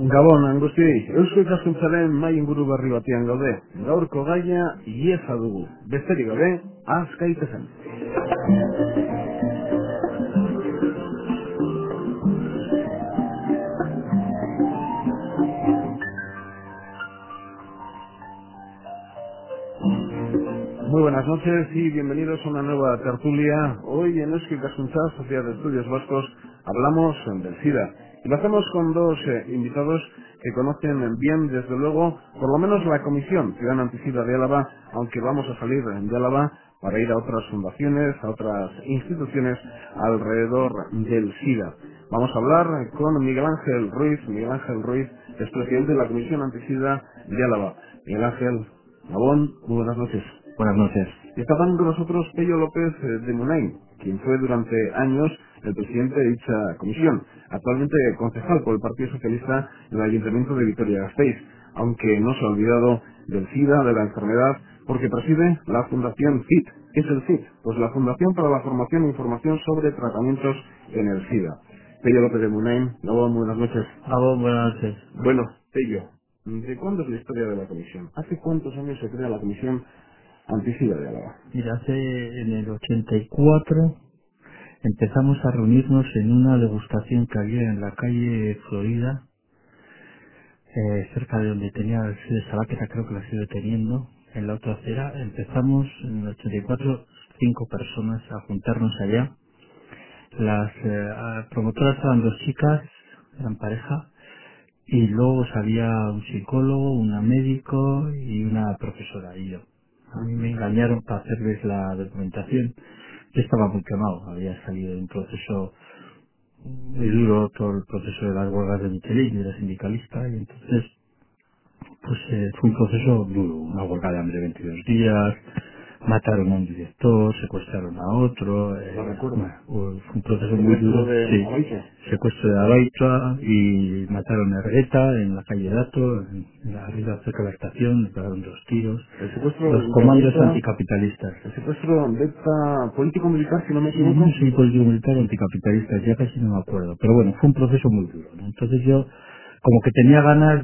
Gabon, guztiei, Eusko Ikaskuntzaren mai inguru berri batean gaude. Gaurko gaia iesa dugu. Besterik gabe, azkaitezen. Muy buenas noches y bienvenidos a una nueva tertulia. Hoy en Eusko Ikaskuntza, Sociedad de Estudios Vascos, hablamos del SIDA. Y lo hacemos con dos invitados que conocen bien, desde luego, por lo menos la Comisión Ciudadana Antisida de Álava, aunque vamos a salir de Álava para ir a otras fundaciones, a otras instituciones alrededor del SIDA. Vamos a hablar con Miguel Ángel Ruiz. Miguel Ángel Ruiz es presidente de la Comisión Antisida de Álava. Miguel Ángel, Gabón, muy buenas noches. Buenas noches. Y está también con nosotros Pello López de Munain, quien fue durante años el presidente de dicha comisión, actualmente concejal por el Partido Socialista en el Ayuntamiento de Vitoria-Gasteiz, aunque no se ha olvidado del SIDA, de la enfermedad, porque preside la Fundación FIT. ¿Qué es el FIT? Pues la Fundación para la Formación e Información sobre Tratamientos en el SIDA. Pello López de Munain, muy buenas noches. Buenas noches. Bueno, Pello, ¿de cuándo es la historia de la comisión? ¿Hace cuántos años se crea la Comisión Antisida de Álava? Mira, en el 84 empezamos a reunirnos en una degustación que había en la calle Florida, cerca de donde tenía el sede Salaqueta, creo que la sigue teniendo, en la otra acera. Empezamos en el 84, 5 personas a juntarnos allá. Las promotoras eran 2 chicas, eran pareja, y luego salía un psicólogo, una médico y una profesora y yo. A mí me engañaron para hacerles la documentación. Yo estaba muy quemado, había salido de un proceso muy duro, todo el proceso de las huelgas de Michelin, yo era sindicalista, y entonces pues fue un proceso duro, una huelga de hambre de 22 días, mataron a un director, secuestraron a otro, Lo recuerdo. bueno, fue un proceso muy Secuestro duro, de sí, Abaito. secuestro de Abaita y mataron a Ergueta en la calle Dato, arriba cerca de la estación, le pegaron 2 tiros, El secuestro los de comandos Abaita, anticapitalistas. el secuestro de esta político-militar, si no me No equivoco. sé si político militar o anticapitalistas, ya casi no me acuerdo, pero bueno, fue un proceso muy duro, ¿no? Entonces yo como que tenía ganas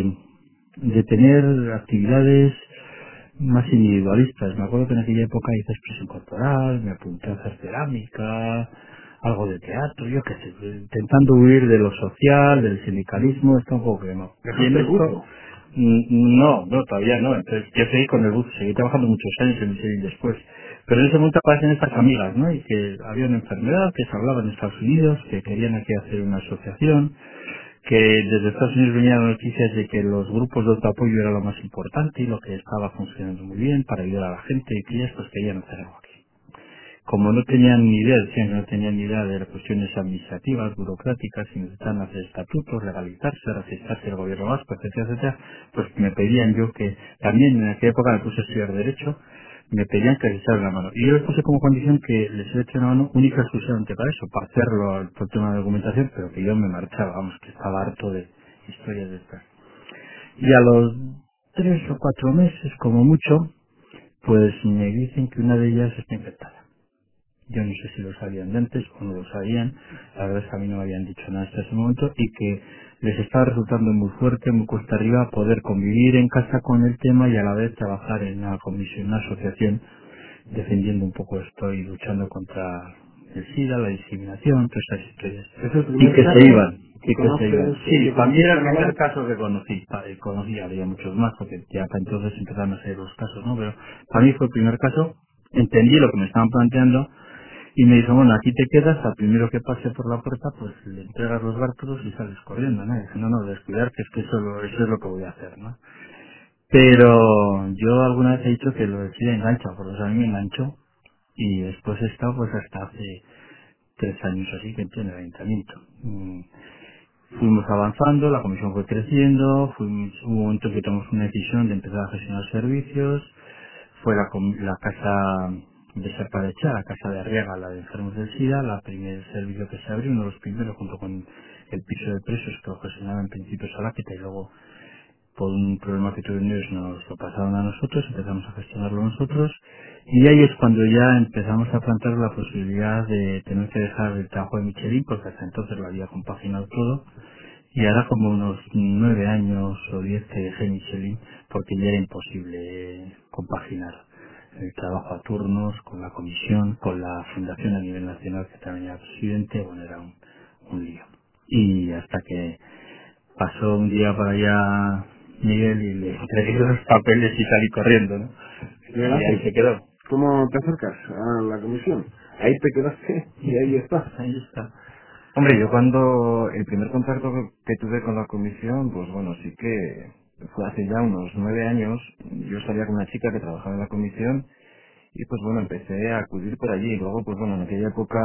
de tener actividades más individualistas. Me acuerdo que en aquella época hice expresión corporal, me apunté a hacer cerámica, algo de teatro, yo qué sé, intentando huir de lo social, del sindicalismo, está un poco que no. Y en Dejaste el esto, buzo. no, todavía no. Entonces yo seguí con el bus, seguí trabajando muchos años en Michelin después. Pero en ese momento aparecen estas amigas, ¿no? Y que había una enfermedad, que se hablaba en Estados Unidos, que querían aquí hacer una asociación, que desde Estados Unidos venían noticias de que los grupos de autoapoyo era lo más importante y lo que estaba funcionando muy bien para ayudar a la gente y que ellas pues querían hacer algo aquí. Como no tenían ni idea, decían que no tenían ni idea de las cuestiones administrativas, burocráticas, si necesitaban hacer estatutos, legalizarse, registrarse el gobierno vasco, etcétera, etcétera, pues me pedían yo que, también en aquella época me puse a estudiar Derecho, me pedían que les echara la mano. Y yo les puse como condición que les eche una mano única y exclusivamente para eso, para hacerlo por tema de documentación, pero que yo me marchaba, vamos, que estaba harto de historias de estas. Y a los 3 o 4 meses, como mucho, pues me dicen que una de ellas está infectada. Yo no sé si lo sabían de antes o no lo sabían, la verdad es que a mí no me habían dicho nada hasta ese momento y que les estaba resultando muy fuerte, muy cuesta arriba poder convivir en casa con el tema y a la vez trabajar en una comisión, una asociación defendiendo un poco esto y luchando contra el SIDA, la discriminación, todas estas historias. Es el Y primer que se caso iban, que y que se iban. conoces, Sí, que para mí era conociste el en primer Álava. caso que conocí, conocí, había muchos más porque ya para entonces empezaron a ser los casos, ¿no? Pero para mí fue el primer caso, entendí lo que me estaban planteando y me dijo, bueno, aquí te quedas, al primero que pase por la puerta, pues le entregas los bártulos y sales corriendo, ¿no? Y dije, no, descuidar, que es que eso es lo que voy a hacer, ¿no? Pero yo alguna vez he dicho que lo decía engancha, por eso a mí me enganchó y después he estado pues hasta hace 3 años así que entré en el ayuntamiento. Fuimos avanzando, la comisión fue creciendo, hubo un momento que tomamos una decisión de empezar a gestionar servicios, fue la casa de Serpa de Chá, la casa de Arriaga, la de enfermos del SIDA, la primer servicio que se abrió, uno de los primeros junto con el piso de presos que lo gestionaba en principio Salaqueta y luego por un problema que tuvieron ellos nos lo pasaron a nosotros, empezamos a gestionarlo nosotros y ahí es cuando ya empezamos a plantear la posibilidad de tener que dejar el trabajo de Michelin porque hasta entonces lo había compaginado todo Y ahora como unos 9 años o 10 que dejé Michelin porque ya era imposible compaginar el trabajo a turnos con la comisión, con la fundación a nivel nacional que también era presidente, bueno, era un lío. Y hasta que pasó un día para allá Miguel y le entregué los papeles y salí corriendo, ¿no? Miguel Y ahí Ángel, se quedó. ¿cómo te acercas a la comisión? Ahí te quedaste y ahí está. Ahí está. Hombre, yo cuando el primer contacto que tuve con la comisión, pues bueno, sí que fue hace ya unos 9 años. Yo salía con una chica que trabajaba en la comisión y pues bueno, empecé a acudir por allí. Y luego, pues bueno, en aquella época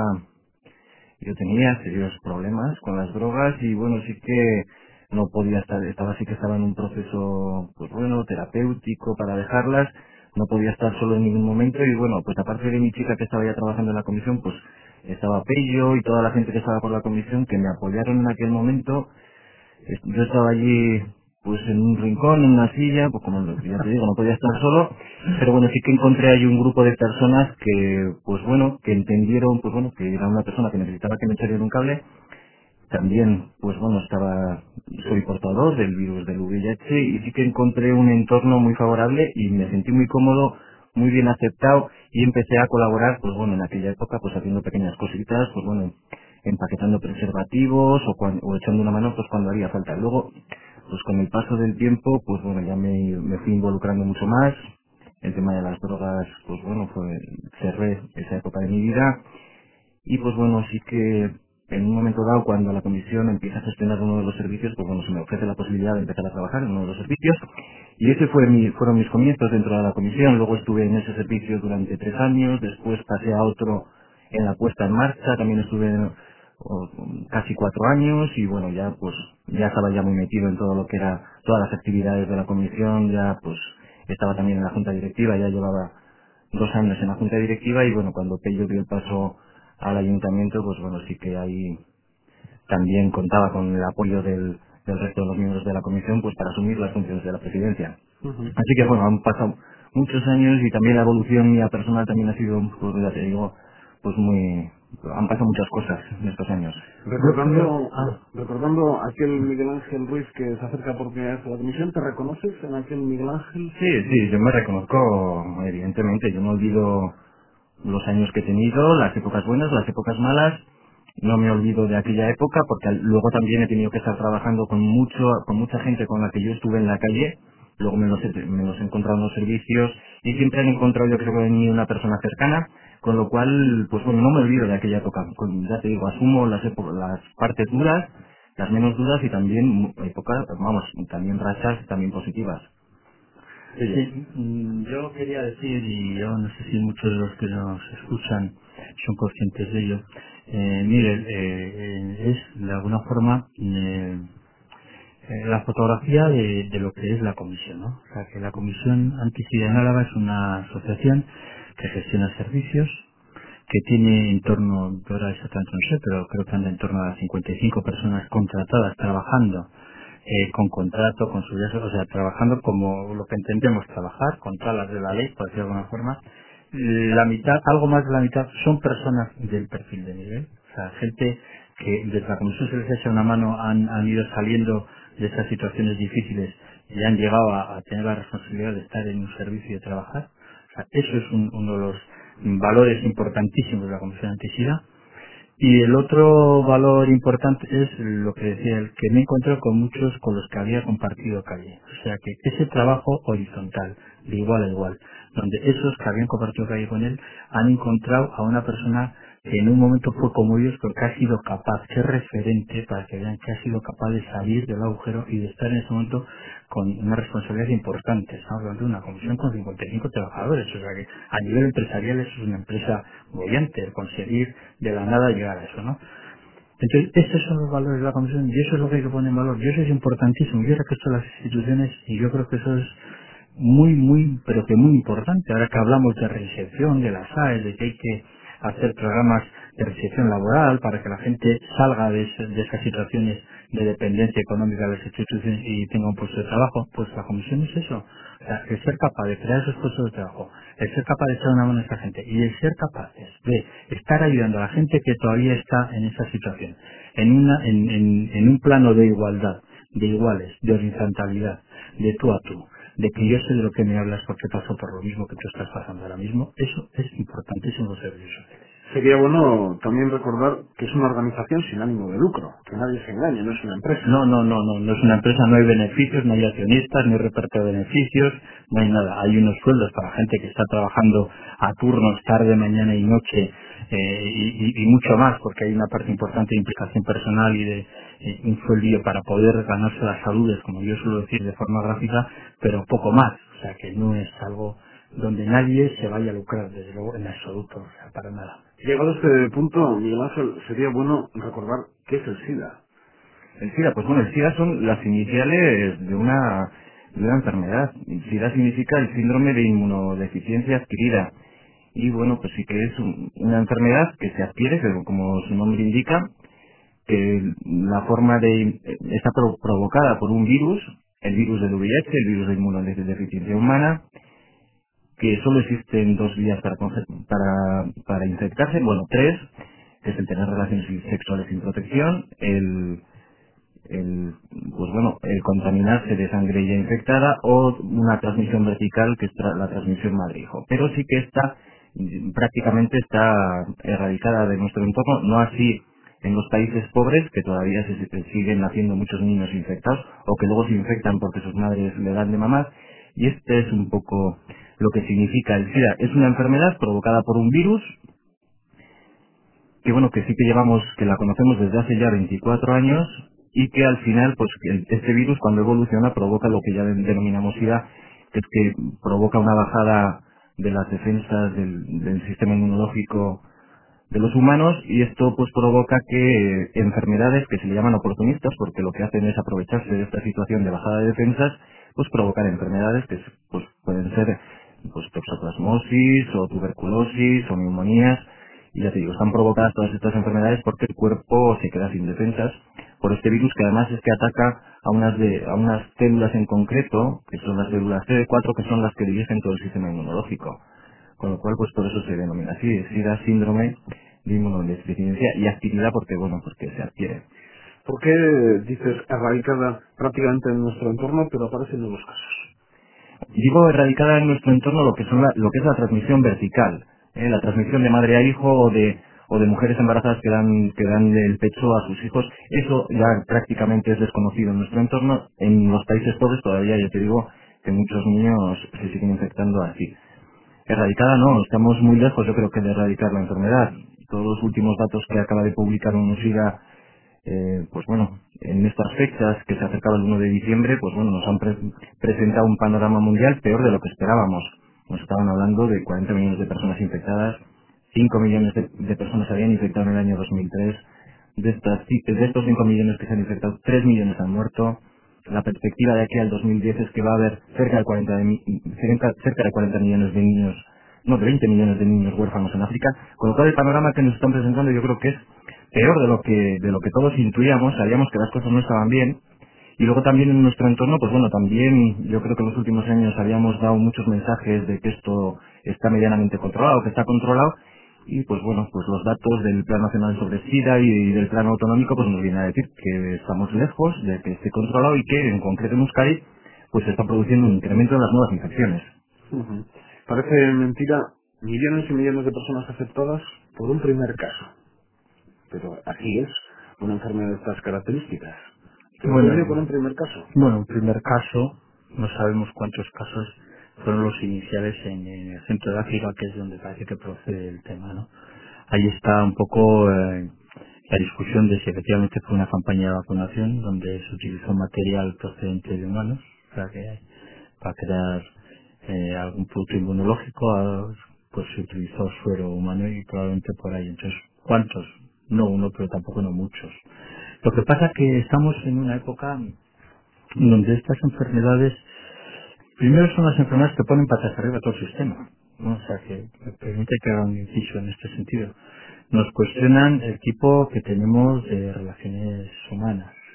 yo tenía serios problemas con las drogas y bueno, sí que no podía estar, sí que estaba en un proceso, pues bueno, terapéutico para dejarlas, no podía estar solo en ningún momento y bueno, pues aparte de mi chica que estaba ya trabajando en la comisión, pues estaba Pello y toda la gente que estaba por la comisión que me apoyaron en aquel momento. Yo estaba allí pues en un rincón, en una silla, pues como ya te digo, no podía estar solo, pero bueno, sí que encontré ahí un grupo de personas que, pues bueno, que entendieron, pues bueno, que era una persona que necesitaba que me echaran un cable. También, pues bueno, soy portador del virus del VIH y sí que encontré un entorno muy favorable y me sentí muy cómodo, muy bien aceptado y empecé a colaborar, pues bueno, en aquella época, pues haciendo pequeñas cositas, pues bueno, empaquetando preservativos o echando una mano, pues cuando haría falta. Luego, pues con el paso del tiempo, pues bueno, ya me fui involucrando mucho más. El tema de las drogas, pues bueno, cerré esa época de mi vida y pues bueno, sí que en un momento dado, cuando la comisión empieza a gestionar uno de los servicios, pues bueno, se me ofrece la posibilidad de empezar a trabajar en uno de los servicios. Y ese fueron mis comienzos dentro de la comisión. Luego estuve en ese servicio durante 3 años, después pasé a otro en la puesta en marcha, también estuve o, casi 4 años y bueno, ya pues ya estaba ya muy metido en todo lo que era todas las actividades de la comisión, ya pues estaba también en la junta directiva, ya llevaba 2 años en la junta directiva y bueno, cuando Pello dio el paso al ayuntamiento, pues bueno, sí que ahí también contaba con el apoyo del resto de los miembros de la comisión pues para asumir las funciones de la presidencia. Ujú. Así que bueno, han pasado muchos años y también la evolución mía personal también ha sido, pues ya te digo, pues han pasado muchas cosas en estos años. Yo creo, Recordando aquel Miguel Ángel Ruiz que se acerca por primera vez a la comisión, ¿te reconoces en aquel Miguel Ángel? Sí, sí, yo me reconozco, evidentemente, yo no olvido los años que he tenido, las épocas buenas, las épocas malas. No me olvido de aquella época porque luego también he tenido que estar trabajando con mucha gente con la que yo estuve en la calle. Luego me los he encontrado en los servicios y siempre han encontrado yo creo en mí una persona cercana, con lo cual, pues bueno, no me olvido de aquella época. Ya te digo, asumo las partes duras, las menos duras y también épocas, vamos, también rachas también positivas. Ello. sí, yo quería decir, y yo no sé si muchos de los que nos escuchan son conscientes de ello, Miguel, es de alguna forma la fotografía de lo que es la comisión, ¿no? O sea, que la Comisión Antisida en Álava es una asociación que gestiona servicios, que tiene en torno, yo ahora exactamente no sé, pero creo que anda en torno a 55 personas contratadas trabajando con contrato, con su o sea, trabajando como lo que entendemos trabajar, con todas las de la ley, por decirlo de alguna forma. La mitad, algo más de la mitad, son personas del perfil de nivel, o sea, gente que desde la Comisión se les echa una mano, han ido saliendo de estas situaciones difíciles y han llegado a tener la responsabilidad de estar en un servicio y de trabajar. O sea, eso es uno de los valores importantísimos de la Comisión Antisida. Y el otro valor importante es lo que decía, el que me he encontrado con muchos con los que había compartido calle. O sea que ese trabajo horizontal, de igual a igual, donde esos que habían compartido calle con él han encontrado a una persona que en un momento fue como ellos, pero que ha sido capaz, que es referente para que vean que ha sido capaz de salir del agujero y de estar en ese momento con una responsabilidad importante. Estamos hablando de una comisión con 55 trabajadores, o sea que a nivel empresarial es una empresa bollante el conseguir de la nada llegar a eso, ¿no? Entonces, estos son los valores de la comisión y eso es lo que hay que poner en valor. Y eso es importantísimo. Yo creo que esto de las instituciones, y yo creo que eso es muy, pero que muy importante. Ahora que hablamos de reinserción, de las AES, de que hay que hacer programas de reinserción laboral para que la gente salga de esas situaciones de dependencia económica de las instituciones y tenga un puesto de trabajo, pues la comisión es eso. O sea, el ser capaz de crear esos puestos de trabajo, el ser capaz de echar una mano a esa gente y el ser capaces de estar ayudando a la gente que todavía está en esa situación, en un plano de igualdad, de iguales, de horizontalidad, de tú a tú, de que yo sé de lo que me hablas porque paso por lo mismo que tú estás pasando ahora mismo, eso es importantísimo en los servicios sociales. Sería bueno también recordar que es una organización sin ánimo de lucro, que nadie se engañe, no es una empresa. No es una empresa, no hay beneficios, no hay accionistas, no hay reparto de beneficios, no hay nada. Hay unos sueldos para gente que está trabajando a turnos, tarde, mañana y noche, y mucho más, porque hay una parte importante de implicación personal y de un sueldillo para poder ganarse las saludes, como yo suelo decir de forma gráfica, pero poco más. O sea, que no es algo donde nadie se vaya a lucrar, desde luego, en absoluto, o sea, para nada. Llegado a este punto, Miguel Ángel, sería bueno recordar qué es el SIDA. El SIDA, pues bueno, el SIDA son las iniciales de una enfermedad. El SIDA significa el síndrome de inmunodeficiencia adquirida. Y bueno, pues sí que es una enfermedad que se adquiere, pero como su nombre indica, que la forma está provocada por un virus, el virus del VIH, el virus de inmunodeficiencia humana, que solo existen 2 vías para infectarse, bueno, 3, que es el tener relaciones sexuales sin protección, el contaminarse de sangre ya infectada o una transmisión vertical que es la transmisión madre-hijo. Pero sí que prácticamente está erradicada de nuestro entorno, no así en los países pobres, que todavía se siguen naciendo muchos niños infectados o que luego se infectan porque sus madres le dan de mamar. Y este es un poco lo que significa el SIDA. Es una enfermedad provocada por un virus que bueno, que sí que que la conocemos desde hace ya 24 años y que al final, pues este virus cuando evoluciona provoca lo que ya denominamos SIDA, que es que provoca una bajada de las defensas del sistema inmunológico de los humanos y esto pues provoca que enfermedades que se le llaman oportunistas, porque lo que hacen es aprovecharse de esta situación de bajada de defensas, pues provocar enfermedades que pues pueden ser pues toxoplasmosis o tuberculosis o neumonías y ya te digo, están provocadas todas estas enfermedades porque el cuerpo se queda sin defensas por este virus que además es que ataca a unas células en concreto, que son las células CD4, que son las que dirigen todo el sistema inmunológico. Con lo cual, pues por eso se denomina así, SIDA, síndrome de inmunodeficiencia y actividad porque se adquiere. ¿Por qué dices erradicada prácticamente en nuestro entorno, pero aparecen nuevos casos? Digo erradicada en nuestro entorno lo que es la transmisión vertical, la transmisión de madre a hijo o de mujeres embarazadas que dan el pecho a sus hijos. Eso ya prácticamente es desconocido en nuestro entorno. En los países pobres todavía, yo te digo, que muchos niños se siguen infectando así. Erradicada no, estamos muy lejos yo creo que de erradicar la enfermedad. Todos los últimos datos que acaba de publicar UNOSIDA, pues bueno, en estas fechas que se acercaba el 1 de diciembre, pues bueno, nos han presentado un panorama mundial peor de lo que esperábamos. Nos estaban hablando de 40 millones de personas infectadas, 5 millones de personas se habían infectado en el año 2003. De estos 5 millones que se han infectado, 3 millones han muerto. La perspectiva de aquí al 2010 es que va a haber cerca de 40 millones de niños, no, de 20 millones de niños huérfanos en África, con lo cual el panorama que nos están presentando yo creo que es peor de lo que todos intuíamos, sabíamos que las cosas no estaban bien, y luego también en nuestro entorno, pues bueno, también yo creo que en los últimos años habíamos dado muchos mensajes de que esto está medianamente controlado, que está controlado, y pues bueno, pues los datos del Plan Nacional sobre SIDA y del Plan Autonómico pues nos vienen a decir que estamos lejos de que esté controlado y que en concreto en Euskadi pues se está produciendo un incremento de las nuevas infecciones. Ujú. Parece mentira, millones y millones de personas afectadas por un primer caso. Pero así es, una enfermedad de estas características. ¿Qué ocurrió con Bueno, un primer caso? bueno, en primer caso, no sabemos cuántos casos fueron los iniciales en el centro de África, que es donde parece que procede el tema, ¿no? Ahí está un poco la discusión de si efectivamente fue una campaña de vacunación donde se utilizó material procedente de humanos, o sea que para crear algún producto inmunológico, pues se utilizó suero humano y probablemente por ahí. Entonces, ¿cuántos? No uno, pero tampoco no muchos. Lo que pasa es que estamos en una época donde estas enfermedades, primero son las enfermedades que ponen patas arriba todo el sistema, ¿no? O sea que me permite que haga un inciso en este sentido. Nos cuestionan el tipo que tenemos de relaciones humanas,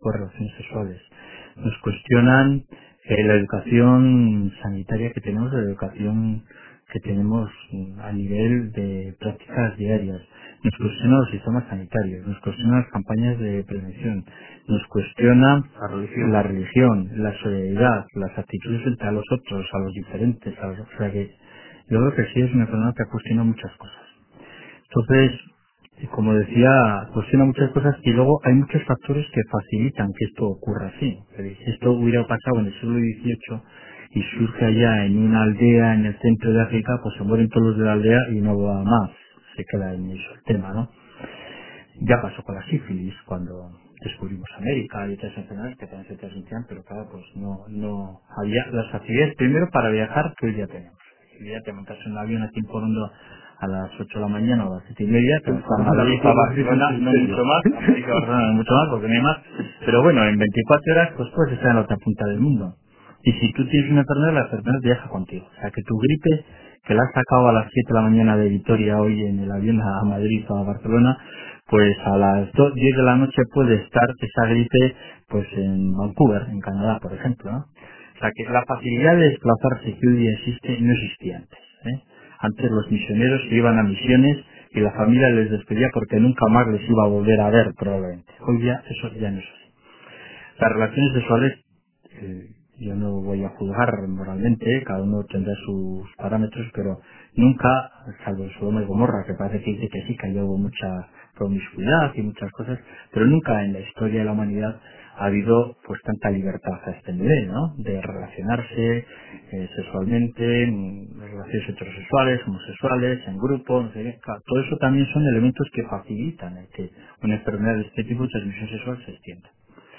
tipo de relaciones sexuales. Nos cuestionan la educación sanitaria que tenemos, la educación que tenemos a nivel de prácticas diarias. Nos cuestionan los sistemas sanitarios, nos cuestionan las campañas de prevención, nos cuestiona la religión, la solidaridad, las actitudes frente a los otros, a los diferentes, o sea que yo creo que sí es una enfermedad que cuestiona muchas cosas. Entonces, como decía, cuestiona muchas cosas y luego hay muchos factores que facilitan que esto ocurra así. Si esto hubiera pasado en el siglo XVIII y surge allá en una aldea en el centro de África, pues se mueren todos los de la aldea y no va más. Se queda en eso el tema, ¿no? Ya pasó con la sífilis, cuando descubrimos América y otras enfermedades que también se transmitían, pero claro, pues no había las facilidades primero para viajar que hoy ya tenemos. Hoy ya te montas en un avión aquí en Porondo a las 8 de la mañana o a las 7:30, te vas a Madrid, a Barcelona, no mucho más, a Madrid, a Barcelona no mucho más porque no hay más, pero bueno, en 24 horas pues puedes estar en la otra punta del mundo. Y si tú tienes una enfermedad, la enfermedad viaja contigo. O sea, que tu gripe, que la has sacado a las 7 de la mañana de Vitoria hoy en el avión a Madrid o a Barcelona, pues a las 10 de la noche puede estar esa gripe pues en Vancouver, en Canadá, por ejemplo, ¿no? O sea, que la facilidad de desplazarse que hoy día existe no existía antes, ¿eh? Antes los misioneros se iban a misiones y la familia les despedía porque nunca más les iba a volver a ver, probablemente. Hoy día eso ya no es así. Las relaciones sexuales, yo no voy a juzgar moralmente, cada uno tendrá sus parámetros, pero nunca, salvo el Sodoma y Gomorra, que parece que dice que sí, que allá hubo mucha promiscuidad y muchas cosas, pero nunca en la historia de la humanidad ha habido pues tanta libertad a este nivel, ¿no? De relacionarse sexualmente, en relaciones heterosexuales, homosexuales, en grupo, no sé qué. Claro, todo eso también son elementos que facilitan que una enfermedad de este tipo de transmisión sexual se extienda.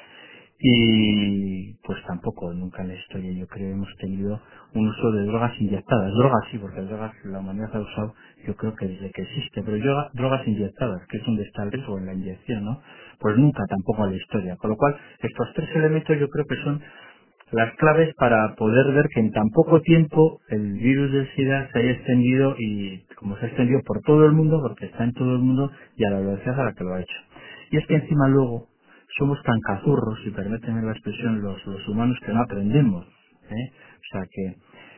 Y pues tampoco, nunca en la historia yo creo hemos tenido un uso de drogas inyectadas. Drogas sí, porque drogas la humanidad ha usado yo creo que desde que existe, pero drogas inyectadas, que es donde está el riesgo en la inyección, ¿no? Pues nunca tampoco en la historia. Con lo cual, estos tres elementos yo creo que son las claves para poder ver que en tan poco tiempo el virus del SIDA se haya extendido y como se ha extendido por todo el mundo, porque está en todo el mundo y a la velocidad a la que lo ha hecho. Y es que encima luego somos tan cazurros, si permiten la expresión, los humanos que no aprendemos, ¿eh? O sea que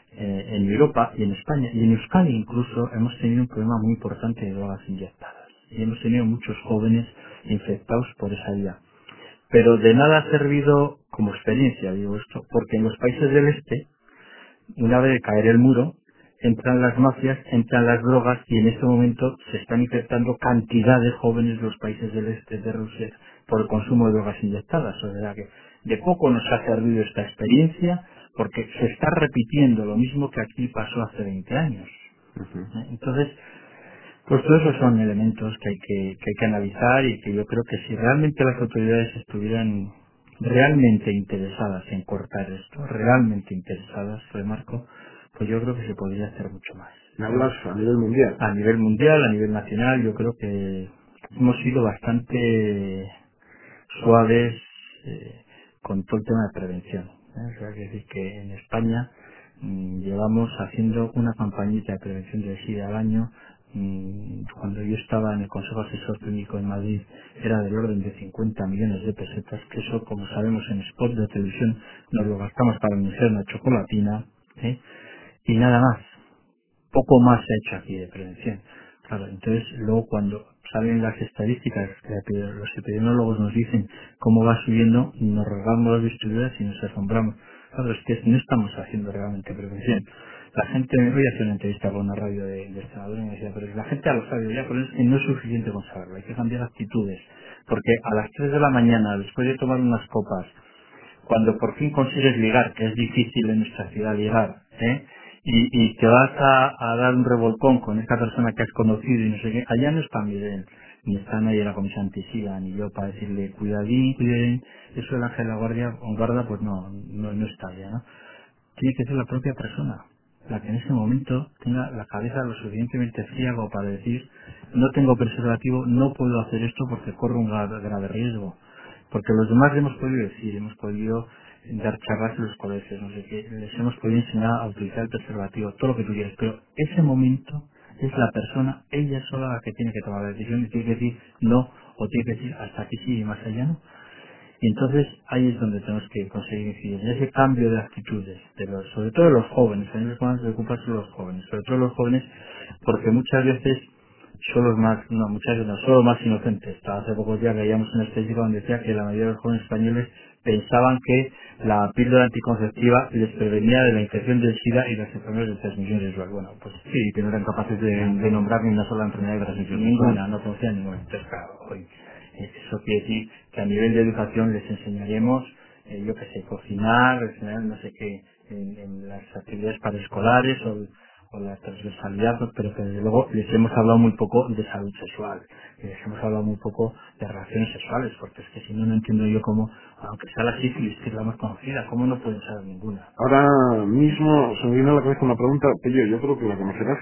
en Europa y en España y en Euskadi incluso hemos tenido un problema muy importante de drogas inyectadas. Y hemos tenido muchos jóvenes infectados por esa vía. Pero de nada ha servido como experiencia, digo esto, porque en los países del este, una vez de caer el muro, entran las mafias, entran las drogas y en este momento se están infectando cantidad de jóvenes de los países del este de Rusia por el consumo de drogas inyectadas. O sea que de poco nos ha servido esta experiencia porque se está repitiendo lo mismo que aquí pasó hace 20 años. ¿Eh? Entonces, pues todos esos son elementos que hay que analizar y que yo creo que si realmente las autoridades estuvieran realmente interesadas en cortar esto, realmente interesadas, remarco, pues yo creo que se podría hacer mucho más. ¿Me hablas a nivel mundial? A nivel mundial, a nivel nacional, yo creo que hemos sido bastante suaves con todo el tema de prevención. O sea, que decir que en España llevamos haciendo una campañita de prevención del SIDA al año. Cuando yo estaba en el Consejo Asesor Clínico en Madrid era del orden de 50 millones de pesetas, que eso, como sabemos, en spot de televisión nos lo gastamos para anunciar una chocolatina, ¿eh? Y nada más. Poco más se ha hecho aquí de prevención. Claro, entonces luego cuando salen las estadísticas que los epidemiólogos nos dicen cómo va subiendo, nos rasgamos las vestiduras y nos asombramos. Claro, es que no estamos haciendo realmente prevención. La gente, hoy hacía una entrevista con una radio de Extremadura y me decía, pero la gente ya lo sabe ya, pero es que no es suficiente con saberlo, hay que cambiar actitudes. Porque a las 3 de la mañana, después de tomar unas copas, cuando por fin consigues ligar, que es difícil en nuestra ciudad ligar, ¿eh? Y te vas a dar un revolcón con esta persona que has conocido y no sé qué, allá no está Miguel, ni está nadie de la comisión antisida, ni yo para decirle cuidadín, cuiden, eso el ángel de la guarda, pues no está allá, ¿no? Tiene que ser la propia persona la que en ese momento tenga la cabeza lo suficientemente fría como para decir no tengo preservativo, no puedo hacer esto porque corro un grave riesgo. Porque los demás le hemos podido decir, hemos podido dar charlas en los colegios, no sé qué, les hemos podido enseñar a utilizar el preservativo, todo lo que tú quieras, pero ese momento es la persona, ella sola la que tiene que tomar la decisión y tiene que decir no, o tiene que decir hasta aquí sí y más allá no. Y entonces ahí es donde tenemos que conseguir incidir, en ese cambio de actitudes, sobre todo de los jóvenes. A mí lo que más me preocupa son los jóvenes, sobre todo los jóvenes, porque muchas veces son los más, no, muchas veces no, son los más inocentes. Hasta hace pocos días veíamos una estadística donde decía que la mayoría de los jóvenes españoles pensaban que la píldora anticonceptiva les prevenía de la infección del SIDA y las enfermedades de transmisión sexual. Bueno, pues Sí, que no eran capaces de nombrar ni una sola enfermedad de transmisión sexual. ninguna, no conocían ninguna. Entonces, claro, hoy, eso quiere decir que a nivel de educación les enseñaremos, yo qué sé, cocinar, enseñar no sé qué, en las actividades paraescolares o la transversalidad, pero que desde luego les hemos hablado muy poco de salud sexual, les hemos hablado muy poco de relaciones sexuales, porque es que si no, no entiendo yo cómo, aunque sea la sífilis, que es la más conocida, cómo no pueden saber ninguna. Ahora mismo se me viene a la cabeza una pregunta, Pello, yo creo que la conocerás.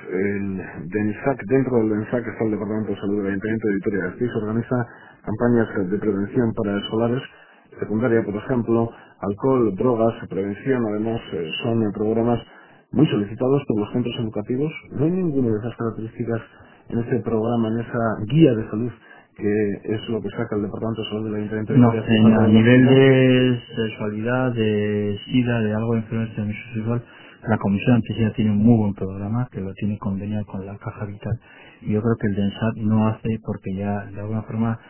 El DENSAC, dentro del DENSAC está el Departamento de Salud del Ayuntamiento de Vitoria-Gasteiz, organiza campañas de prevención para escolares, secundaria, por ejemplo, alcohol, drogas, prevención, además son programas muy solicitados por los centros educativos. No hay ninguna de esas características en ese programa, en esa guía de salud, que es lo que saca el Departamento de Salud del Ayuntamiento de No, Vitoria fijado a en la nivel agenda. de sexualidad, de SIDA, de algo de enfermedad de transmisión sexual, la Comisión Antisida tiene un muy buen programa que lo tiene conveniado con la Caja Vital. Y yo creo que el DENSAT no hace porque ya de alguna forma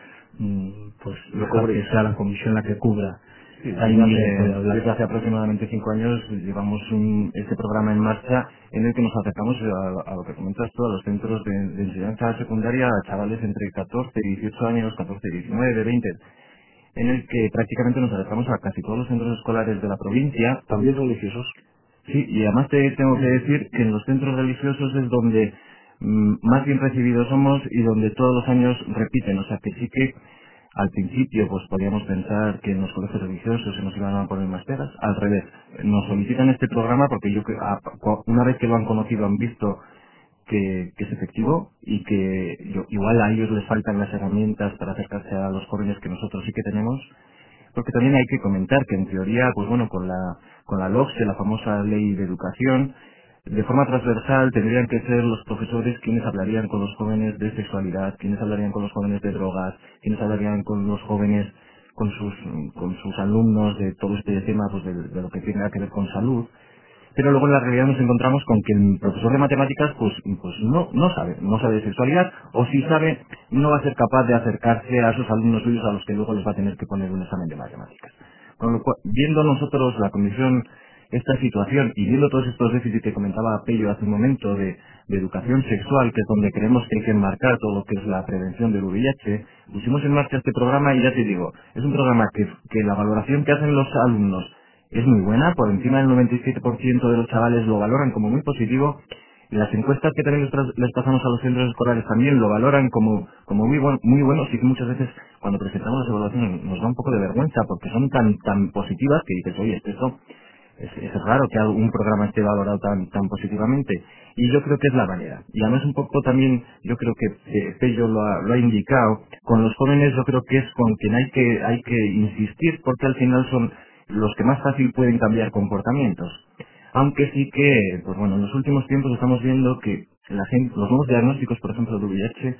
pues Lo deja cubréis. que sea la comisión la que cubra. Sí, Ahí no se puede hablar. desde hace aproximadamente 5 años llevamos este programa en marcha en el que nos acercamos a lo que comentas tú, a los centros de enseñanza secundaria, a chavales entre 14 y 18 años, 14, 19, 20, en el que prácticamente nos acercamos a casi todos los centros escolares de la provincia. También religiosos. Sí, y además te tengo que decir que en los centros religiosos es donde más bien recibidos somos y donde todos los años repiten, o sea que sí que al principio pues podíamos pensar que en los colegios religiosos se nos iban a poner más pegas, al revés, nos solicitan este programa porque una vez que lo han conocido han visto que es efectivo y que igual a ellos les faltan las herramientas para acercarse a los jóvenes que nosotros sí que tenemos, porque también hay que comentar que en teoría, pues bueno, con la LOCSE, la famosa ley de educación, de forma transversal tendrían que ser los profesores quienes hablarían con los jóvenes de sexualidad, quienes hablarían con los jóvenes de drogas, quienes hablarían con los jóvenes, con sus alumnos de todo este tema, pues de lo que tiene que ver con salud. Pero luego en la realidad nos encontramos con que el profesor de matemáticas pues no sabe de sexualidad, o si sabe, no va a ser capaz de acercarse a esos alumnos suyos a los que luego les va a tener que poner un examen de matemáticas. Con lo cual, viendo nosotros la comisión esta situación y viendo todos estos déficits que comentaba Pello hace un momento de educación sexual, que es donde creemos que hay que enmarcar todo lo que es la prevención del VIH, pusimos en marcha este programa y ya te digo, es un programa que la valoración que hacen los alumnos es muy buena, por encima del 97% de los chavales lo valoran como muy positivo. Y las encuestas que también les pasamos a los centros escolares también lo valoran como muy buenos, y que muchas veces cuando presentamos las evaluaciones nos da un poco de vergüenza porque son tan positivas que dices, oye, esto es raro que un programa esté valorado tan positivamente. Y yo creo que es la manera. Y además un poco también, yo creo que Pello lo ha indicado, con los jóvenes yo creo que es con quien hay que insistir porque al final son los que más fácil pueden cambiar comportamientos. Aunque sí que, pues bueno, en los últimos tiempos estamos viendo que los nuevos diagnósticos, por ejemplo, de VIH,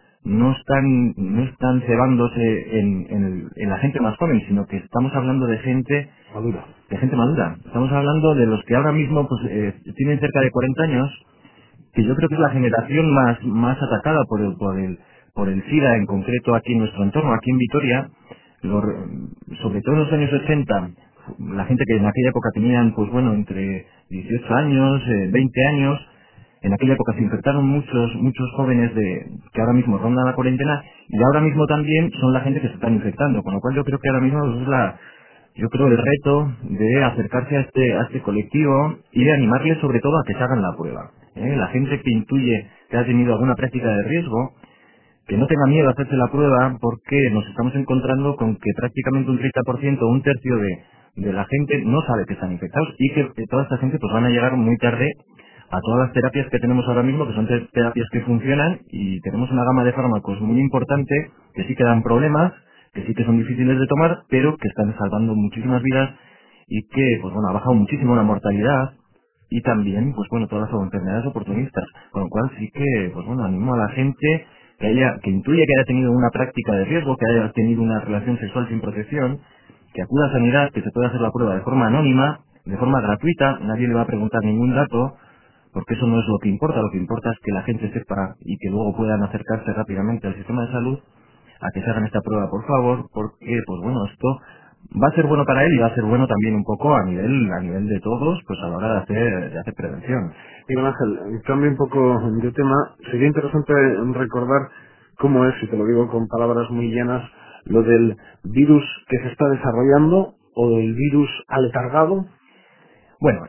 no están cebándose en la gente más joven, sino que estamos hablando Madura. de gente madura. Estamos hablando de los que ahora mismo pues tienen cerca de 40 años, que yo creo que es la generación más atacada por el SIDA, en concreto aquí en nuestro entorno, aquí en Vitoria. Sobre todo en los años 80, la gente que en aquella época tenían, pues bueno, entre 18 años, 20 años, en aquella época se infectaron muchos jóvenes que ahora mismo rondan la cuarentena, y ahora mismo también son la gente que se están infectando, con lo cual yo creo que ahora mismo el reto de acercarse a este colectivo y de animarles sobre todo a que se hagan la prueba. La gente que intuye que ha tenido alguna práctica de riesgo, que no tenga miedo a hacerse la prueba, porque nos estamos encontrando con que prácticamente un 30% o un tercio de la gente no sabe que están infectados, y que toda esta gente pues van a llegar muy tarde a todas las terapias que tenemos ahora mismo, que son terapias que funcionan, y tenemos una gama de fármacos muy importante que sí que dan problemas, que sí que son difíciles de tomar, pero que están salvando muchísimas vidas, y que pues bueno, ha bajado muchísimo la mortalidad y también pues bueno, todas las enfermedades oportunistas, con lo cual sí que pues bueno, animo a la gente que intuye que haya tenido una práctica de riesgo, que haya tenido una relación sexual sin protección, que acuda a sanidad, que se puede hacer la prueba de forma anónima, de forma gratuita, nadie le va a preguntar ningún dato, porque eso no es lo que importa. Lo que importa es que la gente sepa y que luego puedan acercarse rápidamente al sistema de salud a que se hagan esta prueba, por favor, porque, pues bueno, esto va a ser bueno para él y va a ser bueno también un poco a nivel de todos, pues a la hora de hacer prevención. Miguel Ángel, en cambio un poco de tema, sería interesante recordar cómo es, y te lo digo con palabras muy llanas, lo del virus que se está desarrollando o del virus aletargado. Bueno,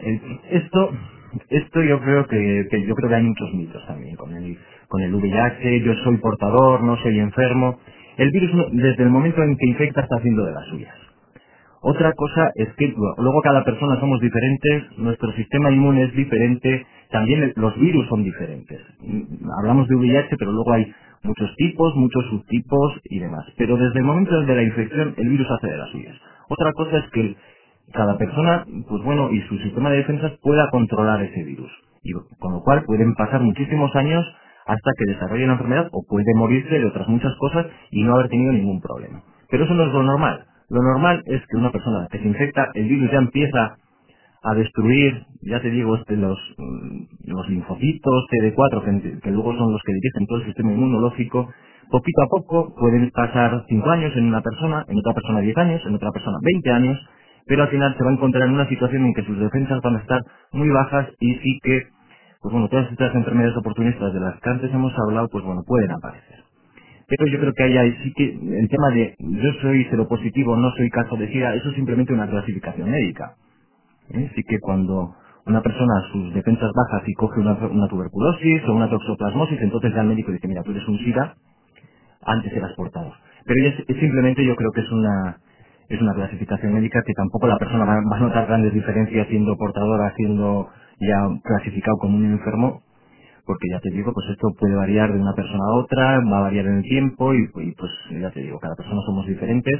esto yo creo que yo creo que hay muchos mitos también con el VIH. Yo soy portador, no soy enfermo. El virus desde el momento en que infecta está haciendo de las suyas. Otra cosa es que luego cada persona somos diferentes, nuestro sistema inmune es diferente, también los virus son diferentes. Hablamos de VIH, pero luego hay muchos tipos, muchos subtipos y demás. Pero desde el momento de la infección el virus hace de las suyas. Otra cosa es que cada persona, pues bueno, y su sistema de defensas pueda controlar ese virus. Y con lo cual pueden pasar muchísimos años hasta que desarrolle la enfermedad o puede morirse de otras muchas cosas y no haber tenido ningún problema. Pero eso no es lo normal. Lo normal es que una persona que se infecta, el virus ya empieza a destruir, ya te digo, los linfocitos CD4, que luego son los que dirigen todo el sistema inmunológico. Poquito a poco pueden pasar 5 años en una persona, en otra persona 10 años, en otra persona 20 años, pero al final se va a encontrar en una situación en que sus defensas van a estar muy bajas y sí que, pues bueno, todas estas enfermedades oportunistas de las que antes hemos hablado, pues bueno, pueden aparecer. Pero yo creo que ahí sí que el tema de yo soy seropositivo, no soy caso de SIDA, eso es simplemente una clasificación médica. Sí que cuando una persona sus defensas bajas y coge una tuberculosis o una toxoplasmosis, entonces ya el médico dice, mira, tú eres un SIDA, antes eras portador. Pero es simplemente yo creo que es una clasificación médica que tampoco la persona va a notar grandes diferencias siendo portadora, siendo ya clasificado como un enfermo, porque ya te digo, pues esto puede variar de una persona a otra, va a variar en el tiempo y pues ya te digo, cada persona somos diferentes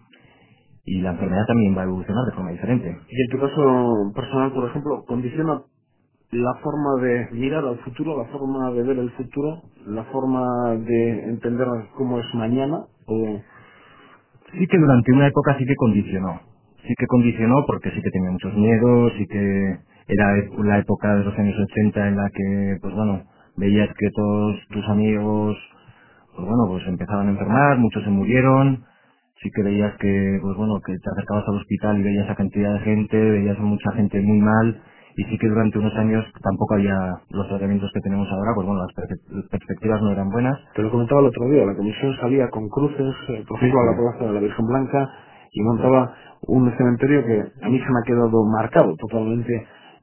y la enfermedad también va a evolucionar de forma diferente. Y en tu caso personal, por ejemplo, condiciona la forma de mirar al futuro, la forma de ver el futuro, la forma de entender cómo es mañana, o Sí que durante una época sí que condicionó porque sí que tenía muchos miedos, sí que era la época de los años 80 en la que, pues bueno, veías que todos tus amigos pues bueno, pues empezaban a enfermar, muchos se murieron, sí que veías que, pues bueno, que te acercabas al hospital y veías esa cantidad de gente, veías a mucha gente muy mal, y sí que durante unos años tampoco había los tratamientos que tenemos ahora, pues bueno, las perspectivas no eran buenas. te lo comentaba el otro día, la comisión salía con cruces, por Sí, ejemplo, a la sí. plaza de la Virgen Blanca y montaba un cementerio que a mí se me ha quedado marcado totalmente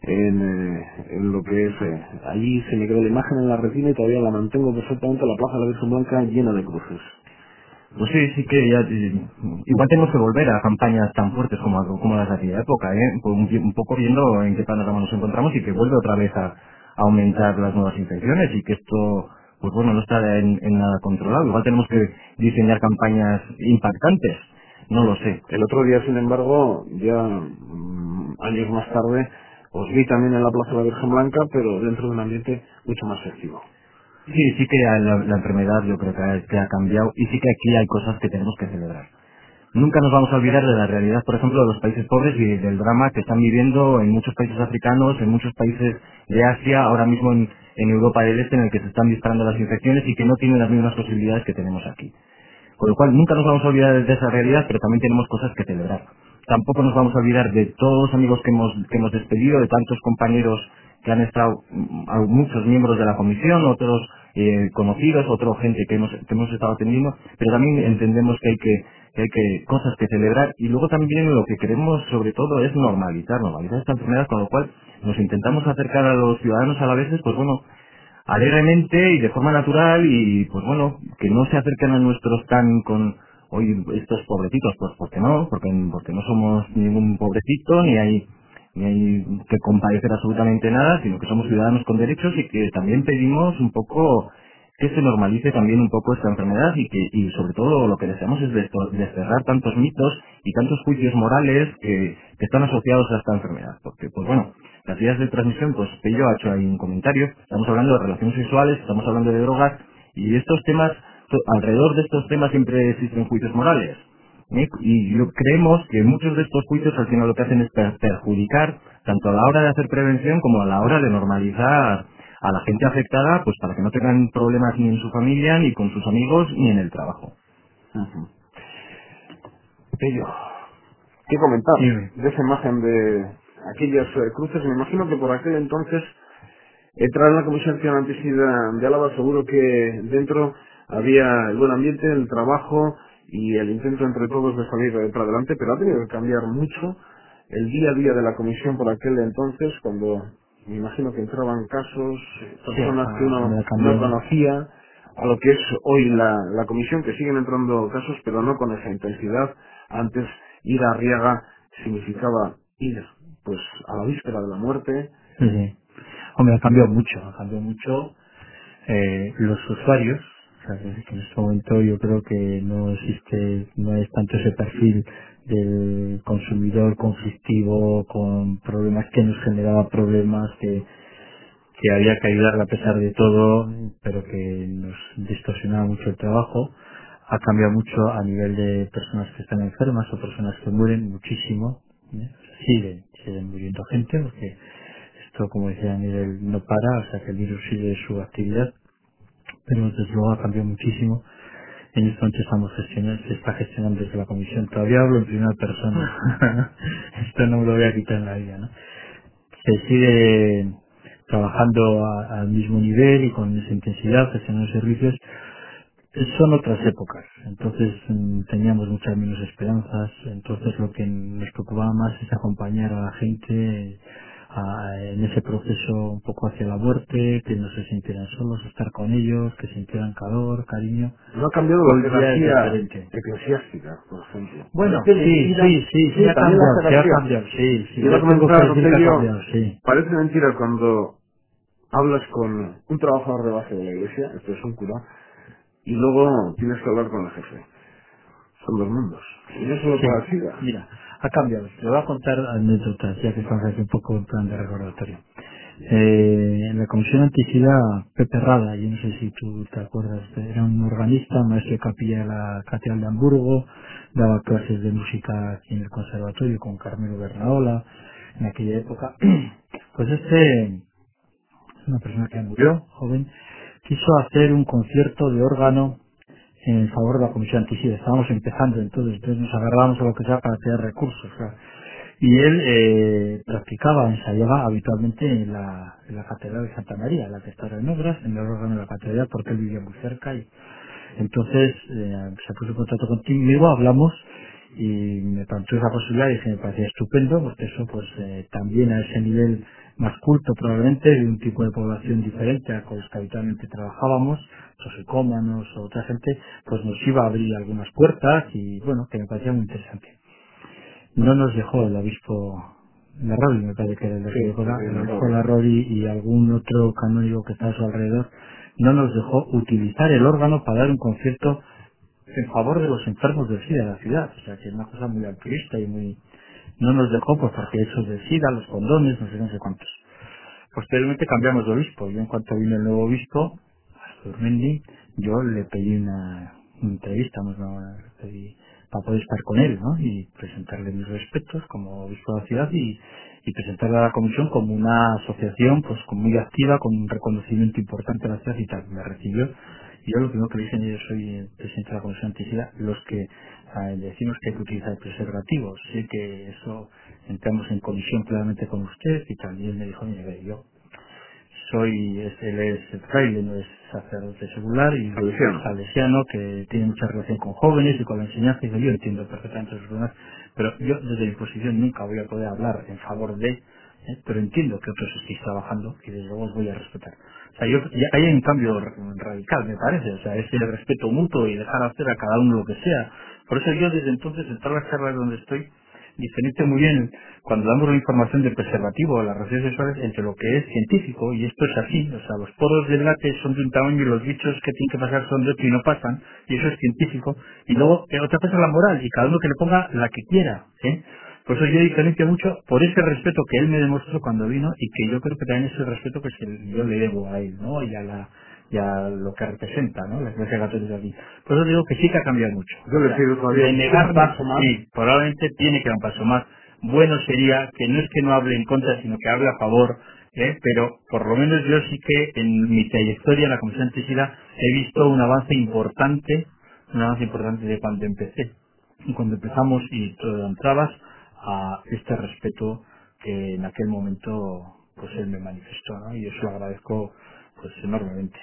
en lo que es, allí se me quedó la imagen en la retina y todavía la mantengo perfectamente, la plaza de la Virgen Blanca llena de cruces. Pues sí, sí que ya, igual tenemos que volver a campañas tan fuertes como las de aquella época, ¿eh? Pues un poco viendo en qué panorama nos encontramos y que vuelve otra vez a aumentar las nuevas infecciones y que esto, pues bueno, no está en nada controlado. Igual tenemos que diseñar campañas impactantes, no lo sé. El otro día, sin embargo, ya años más tarde, os vi también en la plaza de la Virgen Blanca, pero dentro de un ambiente mucho más festivo. Sí, sí que la enfermedad yo creo que ha cambiado y sí que aquí hay cosas que tenemos que celebrar. Nunca nos vamos a olvidar de la realidad, por ejemplo, de los países pobres y del drama que están viviendo en muchos países africanos, en muchos países de Asia, ahora mismo en Europa del Este, en el que se están disparando las infecciones y que no tienen las mismas posibilidades que tenemos aquí. Con lo cual, nunca nos vamos a olvidar de esa realidad, pero también tenemos cosas que celebrar. Tampoco nos vamos a olvidar de todos los amigos que hemos despedido, de tantos compañeros que han estado, muchos miembros de la comisión, otros conocidos, otra gente que hemos estado atendiendo, pero también entendemos que hay cosas que celebrar y luego también lo que queremos sobre todo es normalizar esta enfermedad, con lo cual nos intentamos acercar a los ciudadanos alaveses, pues bueno, alegremente y de forma natural y pues bueno, que no se acerquen a nuestro stand con hoy estos pobrecitos, pues porque no somos ningún pobrecito, ni hay que compadecer absolutamente nada, sino que somos ciudadanos con derechos y que también pedimos un poco que se normalice también un poco esta enfermedad y sobre todo lo que deseamos es desterrar tantos mitos y tantos juicios morales que están asociados a esta enfermedad. Porque, pues bueno, las vías de transmisión, pues Pello ha hecho ahí un comentario, estamos hablando de relaciones sexuales, estamos hablando de drogas y estos temas, alrededor de estos temas siempre existen juicios morales. Y creemos que muchos de estos juicios al final lo que hacen es perjudicar tanto a la hora de hacer prevención como a la hora de normalizar a la gente afectada, pues para que no tengan problemas ni en su familia, ni con sus amigos, ni en el trabajo. Ujú. Ello, ¿qué comentar Sí, de esa imagen de aquellas cruces? Me imagino que por aquel entonces, entrar en la Comisión Ciudadana Antisida de Álava, seguro que dentro había el buen ambiente, el trabajo y el intento entre todos de salir para adelante, pero ha tenido que cambiar mucho el día a día de la comisión por aquel entonces, cuando me imagino que entraban casos, sí, personas que uno me no cambió. conocía, a lo que es hoy la comisión, que siguen entrando casos, pero no con esa intensidad. Antes ir a Arriaga significaba ir pues a la víspera de la muerte. Sí, sí. Hombre, ha cambiado mucho los usuarios. O sea, que en este momento yo creo que no existe, no es tanto ese perfil del consumidor conflictivo con problemas que nos generaba problemas que había que ayudarle a pesar de todo, pero que nos distorsionaba mucho el trabajo. Ha cambiado mucho a nivel de personas que están enfermas o personas que mueren muchísimo. ¿eh? Siguen muriendo gente porque esto, como decía Miguel, no para, o sea que el virus sigue su actividad, pero desde luego ha cambiado muchísimo. En esto se está gestionando desde la comisión. Todavía hablo en primera persona. Esto no me lo voy a quitar en la vida, ¿no? Se sigue trabajando al mismo nivel y con esa intensidad, gestionando servicios. Son otras épocas, entonces teníamos muchas menos esperanzas, entonces lo que nos preocupaba más es acompañar a la gente en ese proceso un poco hacia la muerte, que no se sintieran solos, estar con ellos, que sintieran calor, cariño. No ha cambiado la Hoy día es jerarquía diferente. eclesiástica, por ejemplo. Bueno, Parece sí, mentira. sí, sí, Sí, también la se ha jerarquía. cambiado, sí, sí, Iba a yo tengo que comentar, decir que ha Tello, cambiado, sí. parece mentira cuando hablas con un trabajador de base de la iglesia, esto es un cura, y luego tienes que hablar con el jefe. Son dos mundos. Y no solo Sí, para SIDA. mira, ha cambiado. Te voy a contar anécdotas, ya que estamos aquí un poco en plan de recordatorio. En la Comisión Antisida, Pepe Rada, yo no sé si tú te acuerdas, era un organista, maestro de capilla de la Catedral de Hamburgo, daba clases de música aquí en el conservatorio con Carmelo Bernaola, en aquella época. Pues una persona que murió, joven, quiso hacer un concierto de órgano en favor de la Comisión Antisida. Estábamos empezando entonces nos agarrábamos a lo que sea para tener recursos. Claro. Y él ensayaba habitualmente en la Catedral de Santa María, la que está ahora en obras, en el órgano de la Catedral, porque él vivía muy cerca. Y entonces se puso en contacto conmigo, hablamos y me planteó esa posibilidad y dije, me parecía estupendo, porque eso pues también a ese nivel más culto probablemente, de un tipo de población diferente a con los que habitualmente trabajábamos, toxicómanos o otra gente, pues nos iba a abrir algunas puertas y bueno, que me parecía muy interesante. No nos dejó el obispo Larrodi, me parece que era el Sí, obispo sí, el la obispo Rory. Larrodi y algún otro canónigo que está a su alrededor, no nos dejó utilizar el órgano para dar un concierto en favor de los enfermos del SIDA de la ciudad. O sea, que es una cosa muy altruista y muy... No nos dejó pues porque eso del SIDA, los condones, no sé cuántos. Posteriormente cambiamos de obispo. Yo en cuanto vino el nuevo obispo, Asturmendi, yo le pedí una entrevista, le pedí para poder estar con él, ¿no? Y presentarle mis respetos como obispo de la ciudad y presentarle a la comisión como una asociación pues muy activa, con un reconocimiento importante a la ciudad y tal. Me recibió y yo lo primero que le dije, yo soy el presidente de la comisión antisida, los que decimos que hay que utilizar preservativos, sé que eso entramos en comisión claramente con usted y tal. Y él me dijo, mire, yo él es fraile, no es sacerdote secular y Salesiano. salesiano que tiene mucha relación con jóvenes y con la enseñanza y yo entiendo perfectamente sus problemas, pero yo desde mi posición nunca voy a poder hablar en favor de, pero entiendo que otros estéis trabajando y desde luego os voy a respetar. O sea, hay un cambio radical, me parece, o sea, ese respeto mutuo y dejar hacer a cada uno lo que sea. Por eso yo desde entonces, en todas las charlas donde estoy, diferencia muy bien cuando damos la información de preservativo a las relaciones sexuales entre lo que es científico, y esto es así, o sea, los poros del látex son de un tamaño y los bichos que tienen que pasar son de otro y no pasan, y eso es científico, y luego otra cosa es la moral, y cada uno que le ponga la que quiera, ¿eh? Por eso yo diferencio mucho por ese respeto que él me demostró cuando vino, y que yo creo que también es el respeto que yo le debo a él, ¿no? Y a la y a lo que representa, ¿no? La Iglesia Católica aquí. Por eso digo que sí que ha cambiado mucho. Yo O le sea, pido todavía de un negarla, paso más. sí, probablemente tiene que dar un paso más. Bueno sería que no es que no hable en contra, sino que hable a favor, pero por lo menos yo sí que en mi trayectoria en la Comisión Antisida he visto un avance importante de cuando empecé. Y cuando empezamos y todo eran trabas, a este respeto que en aquel momento pues él me manifestó, ¿no? Y eso lo agradezco pues enormemente.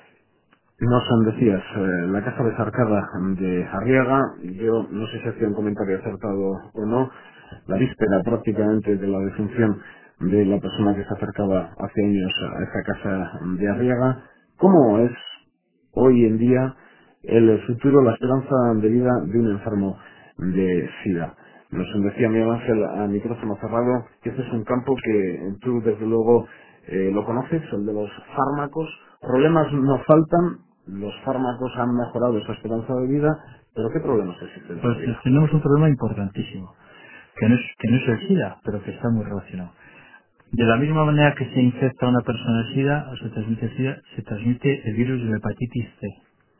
Nos decías, la casa desarcada de Arriaga, yo no sé si hacía un comentario acertado o no, la víspera prácticamente de la defunción de la persona que se acercaba hace años a esa casa de Arriaga, ¿cómo es hoy en día el futuro, la esperanza de vida de un enfermo de SIDA? Nos decía Miguel Ángel a micrófono cerrado que este es un campo que tú desde luego lo conoces, el de los fármacos. Problemas no faltan, los fármacos han mejorado esa esperanza de vida, pero ¿qué problemas existen Pues todavía? tenemos un problema importantísimo, que no es el SIDA, pero que está muy relacionado. De la misma manera que se infecta a una persona de SIDA o se transmite SIDA, se transmite el virus de la hepatitis C.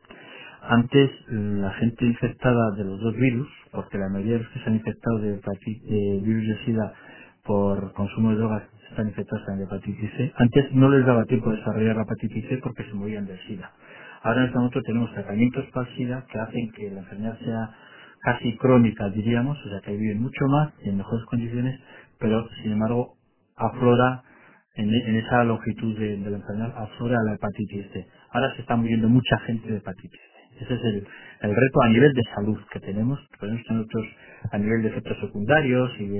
Antes, la gente infectada de los dos virus, porque la mayoría de los que se han infectado de virus de SIDA por consumo de drogas están infectados también de hepatitis C, antes no les daba tiempo de desarrollar la hepatitis C porque se morían del SIDA. Ahora en este momento tenemos tratamientos para el SIDA que hacen que la enfermedad sea casi crónica, diríamos, o sea que viven mucho más y en mejores condiciones, pero sin embargo aflora en esa longitud de la enfermedad, aflora la hepatitis C. Ahora se está muriendo mucha gente de hepatitis C. Ese es el reto a nivel de salud que tenemos. Podemos tener otros a nivel de efectos secundarios y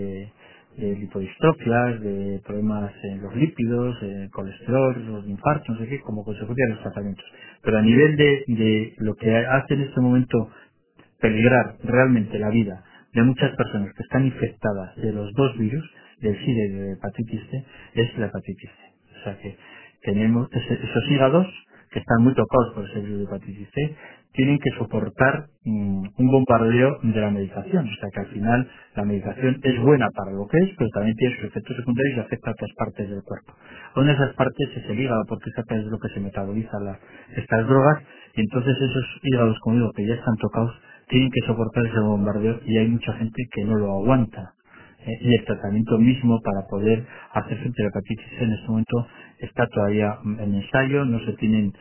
de lipodistrofias, de problemas en los lípidos, colesterol, los infartos, no sé qué, como consecuencia de los tratamientos. Pero a nivel de lo que hace en este momento peligrar realmente la vida de muchas personas que están infectadas de los dos virus, del SIDA y de la hepatitis C, es la hepatitis C. O sea que tenemos esos hígados que están muy tocados por ese virus de hepatitis C, tienen que soportar un bombardeo de la medicación. O sea que al final la medicación es buena para lo que es, pero también tiene sus efectos secundarios y afecta a otras partes del cuerpo. Una de esas partes es el hígado, porque esa es lo que se metaboliza estas drogas, y entonces esos hígados, como digo, que ya están tocados, tienen que soportar ese bombardeo y hay mucha gente que no lo aguanta. Y el tratamiento mismo para poder hacer frente a la hepatitis C en este momento está todavía en ensayo, no se tienen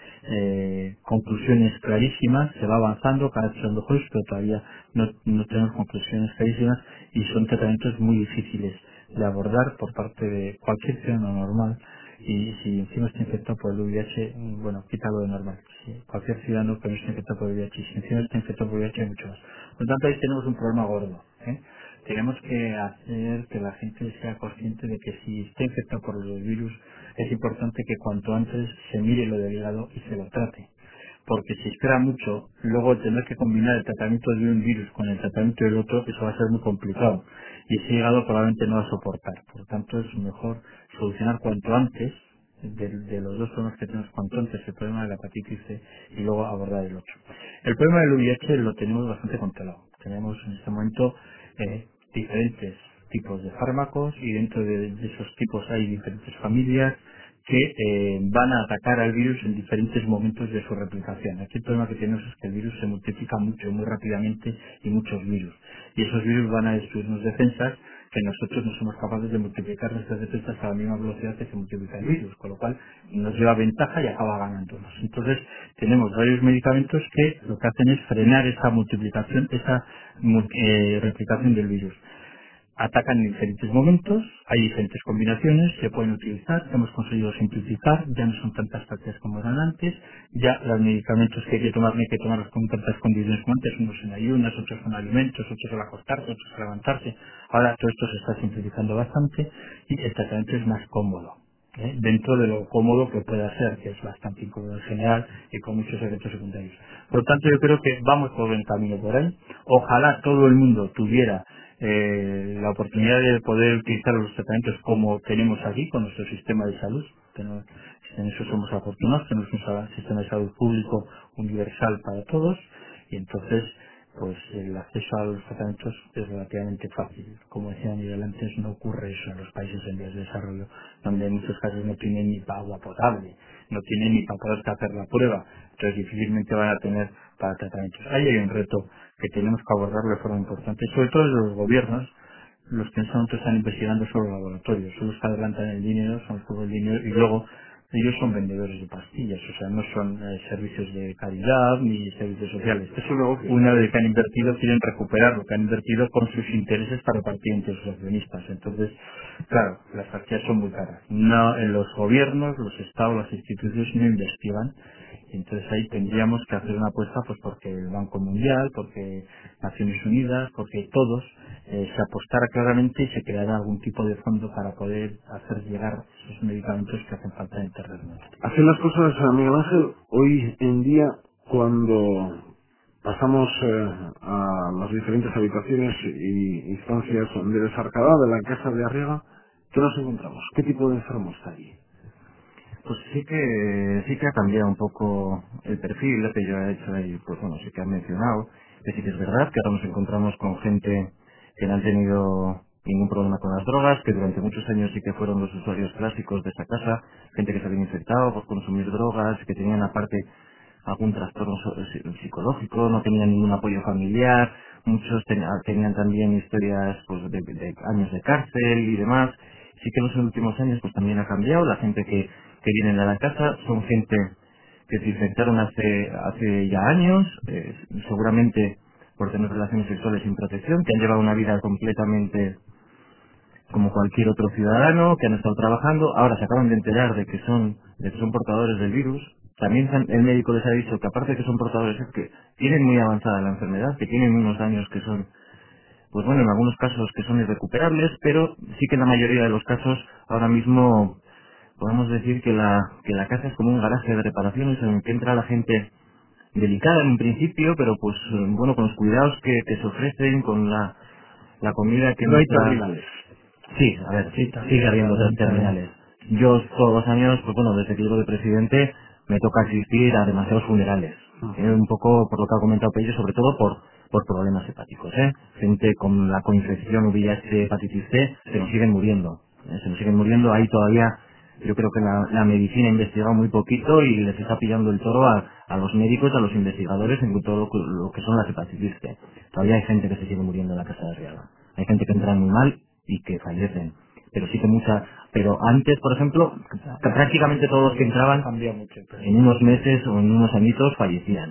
conclusiones clarísimas, se va avanzando, cada vez son mejores, pero todavía no tenemos conclusiones clarísimas y son tratamientos muy difíciles de abordar por parte de cualquier ciudadano normal. Y si encima está infectado por el VIH, bueno, quítalo de normal. Sí, cualquier ciudadano que no esté infectado por el VIH, si encima está infectado por el VIH, hay mucho más. Por lo tanto, ahí tenemos un problema gordo. Tenemos que hacer que la gente sea consciente de que si está infectado por los virus, es importante que cuanto antes se mire lo del hígado y se lo trate. Porque si espera mucho, luego tener que combinar el tratamiento de un virus con el tratamiento del otro, eso va a ser muy complicado. Y ese hígado probablemente no va a soportar. Por lo tanto, es mejor solucionar cuanto antes, de los dos problemas que tenemos, cuanto antes el problema de la hepatitis C y luego abordar el otro. El problema del VIH lo tenemos bastante controlado. Tenemos en este momento diferentes tipos de fármacos y dentro de esos tipos hay diferentes familias que van a atacar al virus en diferentes momentos de su replicación. Aquí el problema que tenemos es que el virus se multiplica mucho, muy rápidamente y muchos virus. Y esos virus van a destruirnos defensas que nosotros no somos capaces de multiplicar nuestras defensas a la misma velocidad que se multiplica el virus, con lo cual nos lleva ventaja y acaba ganándonos. Entonces tenemos varios medicamentos que lo que hacen es frenar esa multiplicación, esa replicación del virus. Atacan en diferentes momentos, hay diferentes combinaciones, se pueden utilizar, hemos conseguido simplificar, ya no son tantas pastillas como eran antes, ya los medicamentos que hay que tomar no hay que tomarlos con tantas condiciones como antes, unos en ayunas, otros con alimentos, otros al acostarse, otros al levantarse, ahora todo esto se está simplificando bastante y el tratamiento es más cómodo. Dentro de lo cómodo que pueda ser, que es bastante incómodo en general y con muchos efectos secundarios. Por lo tanto, yo creo que vamos por buen camino por ahí. Ojalá todo el mundo tuviera la oportunidad de poder utilizar los tratamientos como tenemos aquí con nuestro sistema de salud. En eso somos afortunados, tenemos un sistema de salud público universal para todos y entonces pues el acceso a los tratamientos es relativamente fácil. Como decía Miguel antes, no ocurre eso en los países en vías de desarrollo, donde en muchos casos no tienen ni para agua potable, no tienen ni para poder hacer la prueba, entonces difícilmente van a tener para tratamientos. Ahí hay un reto que tenemos que abordarlo de forma importante, sobre todo los gobiernos, los que en este momento están investigando sobre laboratorios, son los que adelantan el dinero, son los que ponen el dinero y luego ellos son vendedores de pastillas, o sea, no son servicios de caridad ni servicios sociales. Es un negocio. Una vez que han invertido, quieren recuperar lo que han invertido con sus intereses para repartir entre sus accionistas. Entonces, claro, las pastillas son muy caras. No, en los gobiernos, los estados, las instituciones no investigan. Entonces ahí tendríamos que hacer una apuesta pues porque el Banco Mundial, porque Naciones Unidas, porque todos se apostara claramente y se creara algún tipo de fondo para poder hacer llegar esos medicamentos que hacen falta en terreno. Así las cosas, Miguel Ángel, hoy en día, cuando pasamos a las diferentes habitaciones y instancias de Desarcadá, de la Casa de Arriaga, ¿qué nos encontramos? ¿Qué tipo de enfermo está allí? Pues sí que ha cambiado un poco el perfil que yo he hecho ahí, pues bueno, sí que ha mencionado, que sí que es verdad que ahora nos encontramos con gente que no han tenido ningún problema con las drogas, que durante muchos años sí que fueron los usuarios clásicos de esa casa, gente que se había infectado por consumir drogas, que tenían aparte algún trastorno psicológico, no tenían ningún apoyo familiar, muchos tenían también historias pues de años de cárcel y demás. Sí que en los últimos años pues también ha cambiado, la gente que viene a la casa son gente que se infectaron hace ya años, seguramente por tener relaciones sexuales sin protección, que han llevado una vida completamente como cualquier otro ciudadano, que han estado trabajando, ahora se acaban de enterar de que son portadores del virus. También el médico les ha dicho que aparte de que son portadores es que tienen muy avanzada la enfermedad, que tienen unos daños que son, pues bueno, en algunos casos que son irrecuperables, pero sí que en la mayoría de los casos ahora mismo podemos decir que la casa es como un garaje de reparaciones en el que entra la gente delicada en un principio, pero pues bueno, con los cuidados que se ofrecen, con la comida que No hay nuestra. terminales. Sí, a ver, Sí, sí, también sigue hay habiendo algún terminales. Yo todos los años, pues bueno, desde que llego de presidente, me toca asistir a demasiados funerales. Un poco por lo que ha comentado Pello, sobre todo por problemas hepáticos. Gente con la coinfección VIH, hepatitis C, se nos siguen muriendo. Se nos siguen muriendo. Ahí todavía, yo creo que la medicina ha investigado muy poquito y les está pillando el toro a los médicos, a los investigadores en todo lo que son las hepatitis C. Todavía hay gente que se sigue muriendo en la casa de Arriaga. Hay gente que entra muy mal y que fallecen. Pero sí que pero antes, por ejemplo, prácticamente todos los que entraban cambia mucho. en unos meses o en unos añitos fallecían.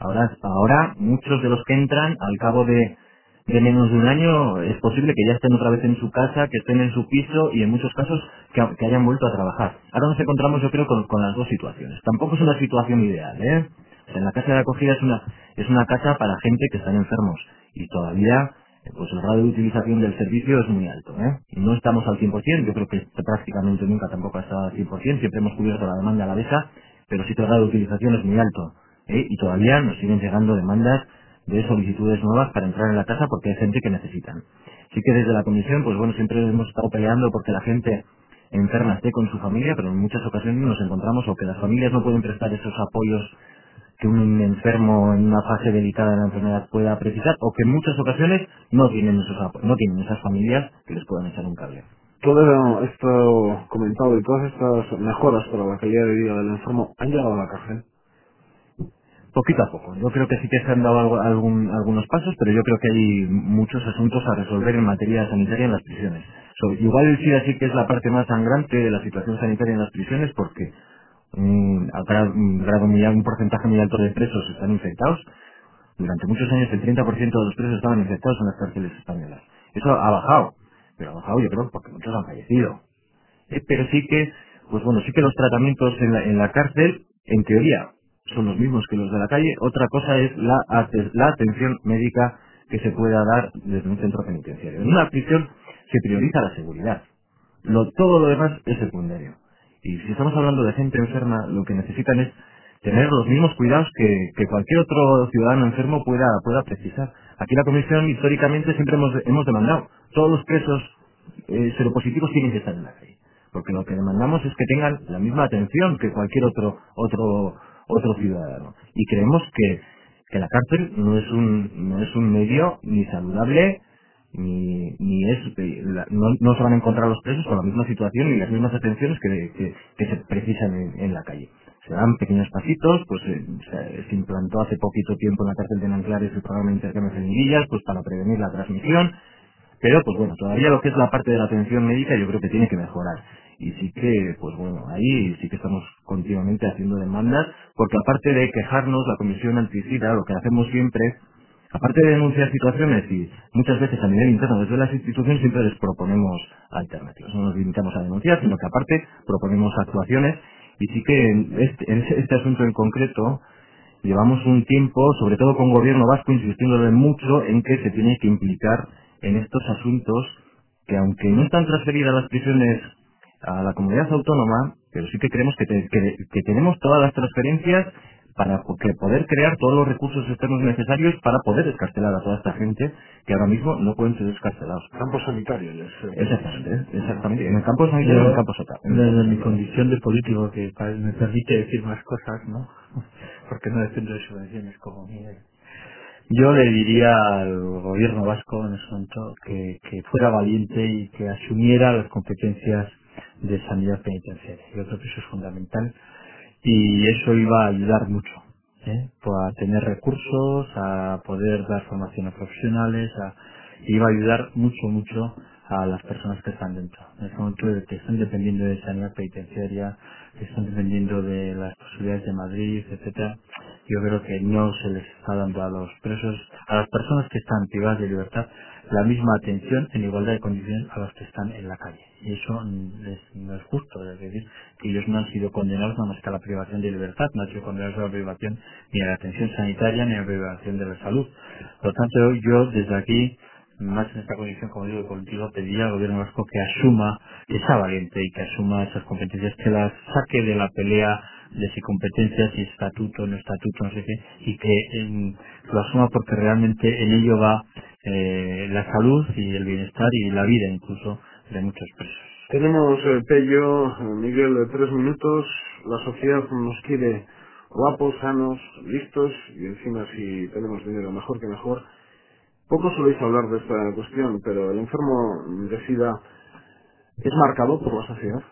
Ahora muchos de los que entran al cabo de menos de un año es posible que ya estén otra vez en su casa, que estén en su piso y en muchos casos que hayan vuelto a trabajar. Ahora nos encontramos yo creo con las dos situaciones. Tampoco es una situación ideal, ¿eh? O sea, en la casa de acogida es una casa para gente que están enfermos y todavía pues el grado de utilización del servicio es muy alto. No estamos al 100%, yo creo que prácticamente nunca tampoco ha estado al 100%, siempre hemos cubierto la demanda a la besa, pero sí que el grado de utilización es muy alto. Y todavía nos siguen llegando demandas de solicitudes nuevas para entrar en la casa porque hay gente que necesitan. Sí que desde la comisión, pues bueno, siempre hemos estado peleando porque la gente enferma esté con su familia, pero en muchas ocasiones nos encontramos o que las familias no pueden prestar esos apoyos que un enfermo en una fase delicada de la enfermedad pueda precisar, o que en muchas ocasiones no tienen esas familias que les puedan echar un cable. Todo esto comentado y todas estas mejoras para la calidad de vida del enfermo han llegado a la cárcel. Poquito a poco. Yo creo que sí que se han dado algunos pasos, pero yo creo que hay muchos asuntos a resolver en materia sanitaria en las prisiones. Igual sí así que es la parte más sangrante de la situación sanitaria en las prisiones, porque un porcentaje muy alto de presos están infectados. Durante muchos años el 30% de los presos estaban infectados en las cárceles españolas. Eso ha bajado, pero ha bajado yo creo porque muchos han fallecido. Pero sí que, pues bueno, sí que los tratamientos en la cárcel, en teoría, son los mismos que los de la calle. Otra cosa es la atención médica que se pueda dar desde un centro penitenciario. En una prisión se prioriza la seguridad. Todo lo demás es secundario. Y si estamos hablando de gente enferma, lo que necesitan es tener los mismos cuidados que cualquier otro ciudadano enfermo pueda precisar. Aquí la Comisión históricamente siempre hemos demandado. Todos los presos seropositivos tienen que estar en la calle. Porque lo que demandamos es que tengan la misma atención que cualquier otro ciudadano. Y creemos que la cárcel no es un medio ni saludable ni es no se van a encontrar los presos con la misma situación ni las mismas atenciones que se precisan en la calle. Se dan pequeños pasitos, pues se implantó hace poquito tiempo en la cárcel de Nanclares el programa de intercambio de jeringuillas, pues para prevenir la transmisión. Pero, pues bueno, todavía lo que es la parte de la atención médica yo creo que tiene que mejorar. Y sí que, pues bueno, ahí sí que estamos continuamente haciendo demandas, porque aparte de quejarnos, la Comisión Antisida, lo que hacemos siempre, aparte de denunciar situaciones y muchas veces a nivel interno desde las instituciones, siempre les proponemos alternativas. No nos limitamos a denunciar, sino que aparte proponemos actuaciones. Y sí que en este asunto en concreto, llevamos un tiempo, sobre todo con gobierno vasco, insistiéndole mucho en que se tiene que implicar en estos asuntos que, aunque no están transferidas las prisiones a la comunidad autónoma, pero sí que creemos que tenemos todas las transferencias para poder crear todos los recursos externos necesarios para poder descarcelar a toda esta gente que ahora mismo no pueden ser descarcelados. Campo sanitario, Exactamente. En el campo sanitario y en el campo Desde mi condición de político, que me permite decir más cosas, ¿no? Porque no dependo de subvenciones como Miguel. Yo le diría al gobierno vasco en ese momento que fuera valiente y que asumiera las competencias de sanidad penitenciaria. Yo creo que eso es fundamental y eso iba a ayudar mucho, pues a tener recursos, a poder dar formación a profesionales, iba a ayudar mucho a las personas que están dentro. En este momento que están dependiendo de sanidad penitenciaria, que están dependiendo de las posibilidades de Madrid, etcétera. Yo creo que no se les está dando a los presos, a las personas que están privadas de libertad, la misma atención en igualdad de condiciones a los que están en la calle. Y eso no es justo, es decir, que ellos no han sido condenados nada más que a la privación de libertad, no han sido condenados a la privación ni a la atención sanitaria ni a la privación de la salud. Por lo tanto, yo desde aquí, más en esta condición, como digo, contigo, pediría al gobierno vasco que asuma, que sea valiente y que asuma esas competencias, que las saque de la pelea de si competencias, si estatuto, no estatuto, no sé qué, y que lo asuma porque realmente en ello va la salud y el bienestar y la vida incluso de muchos presos. Tenemos, Pello, Miguel, 3 minutos. La sociedad nos quiere guapos, sanos, listos, y encima si tenemos dinero mejor que mejor. Poco soléis hablar de esta cuestión, pero el enfermo de SIDA es marcado por la sociedad.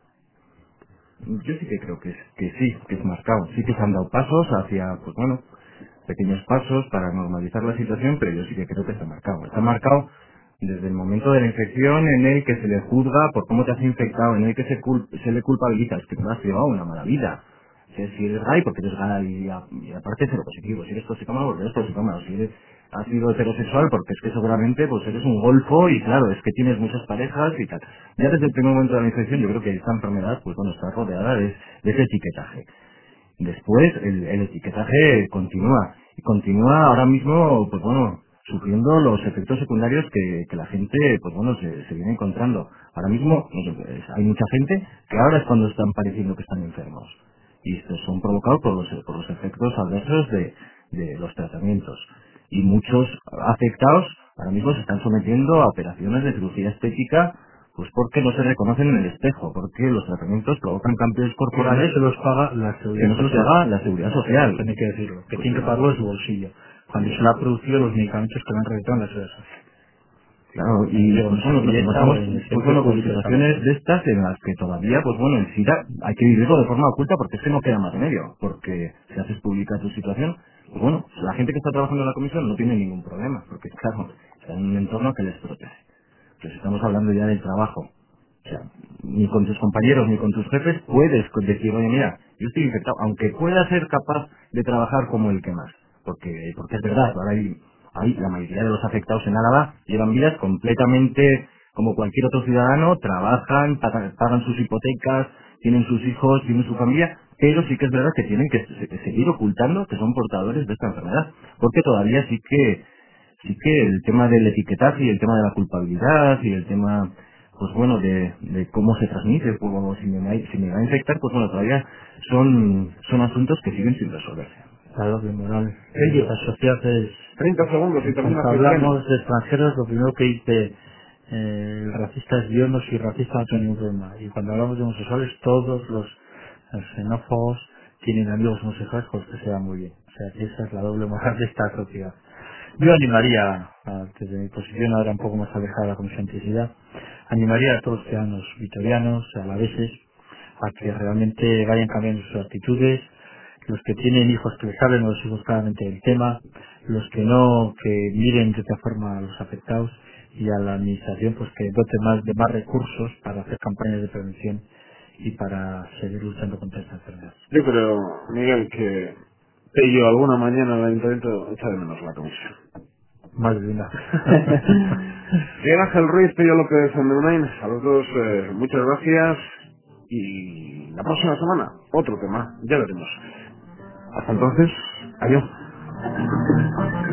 Yo sí que creo que sí, que es marcado. Sí que se han dado pasos hacia, pues bueno, pequeños pasos para normalizar la situación, pero yo sí que creo que está marcado. Está marcado desde el momento de la infección en el que se le juzga por cómo te has infectado, en el que se le culpabiliza, es que tú has llevado una mala vida. Si eres gay, porque eres gay y aparte cero positivo. Si eres toxicómano, porque eres toxicómano. Si has sido heterosexual, porque es que seguramente pues eres un golfo y claro, es que tienes muchas parejas y tal. Ya desde el primer momento de la infección yo creo que esta enfermedad, pues bueno, está rodeada de ese etiquetaje. Después el etiquetaje continúa y continúa ahora mismo, pues bueno, sufriendo los efectos secundarios que la gente, pues bueno, se viene encontrando. Ahora mismo no sé, pues, hay mucha gente que ahora es cuando están pareciendo que están enfermos y estos son provocados por los efectos adversos de los tratamientos. Y muchos afectados ahora mismo se están sometiendo a operaciones de cirugía estética pues porque no se reconocen en el espejo, porque los tratamientos provocan cambios corporales Que no se los paga la que seguridad no se los social. paga la seguridad social. Tiene que decirlo. Que Pues, tiene que pagarlo de su bolsillo. Cuando se le ha producido los medicamentos que le han recetado en la seguridad social. claro, y Digo, pues en bueno, nos Osakidetza encontramos o en el pues centro bueno, con público de salud. situaciones de estas en las que todavía, pues bueno, el SIDA hay que vivirlo de forma oculta porque es que no queda más remedio, porque si haces pública tu situación, pues bueno, la gente que está trabajando en la comisión no tiene ningún problema, porque claro, está en un entorno que les protege. Pues estamos hablando ya del trabajo. O sea, ni con tus compañeros ni con tus jefes puedes decir, oye, mira, yo estoy infectado, aunque pueda ser capaz de trabajar como el que más. Porque es verdad, ahora la mayoría de los afectados en Álava llevan vidas completamente como cualquier otro ciudadano, trabajan, pagan sus hipotecas, tienen sus hijos, tienen su familia, pero sí que es verdad que tienen que seguir ocultando que son portadores de esta enfermedad, porque todavía sí que el tema del etiquetaje y el tema de la culpabilidad y el tema, pues bueno, de cómo se transmite, pues, bueno, si me va a infectar, pues bueno, todavía son asuntos que siguen sin resolverse. Claro, que moral. Ello, La sociedad es... 30 segundos y termina Cuando Cristiano. hablamos de extranjeros, lo primero que dice el racista es yo, no soy racista, no tengo ningún problema. Y cuando hablamos de homosexuales, todos los xenófobos tienen amigos homosexuales con los que se va muy bien. O sea, que esa es la doble moral de esta sociedad. Yo animaría, desde mi posición ahora un poco más alejada de la conscienticidad, animaría a todos los ciudadanos vitorianos, alaveses, a que realmente vayan cambiando sus actitudes, los que tienen hijos que les hablen a los hijos claramente del tema, los que no, que miren de otra forma a los afectados, y a la administración pues que dote más de más recursos para hacer campañas de prevención y para seguir luchando contra esta enfermedad. Yo creo, Miguel, que yo alguna mañana en el ayuntamiento echa de menos la comisión. Más de una. Miguel Ángel Ruiz, Pello López en Neunain, a los dos muchas gracias y la próxima semana otro tema, ya veremos. Hasta entonces, adiós.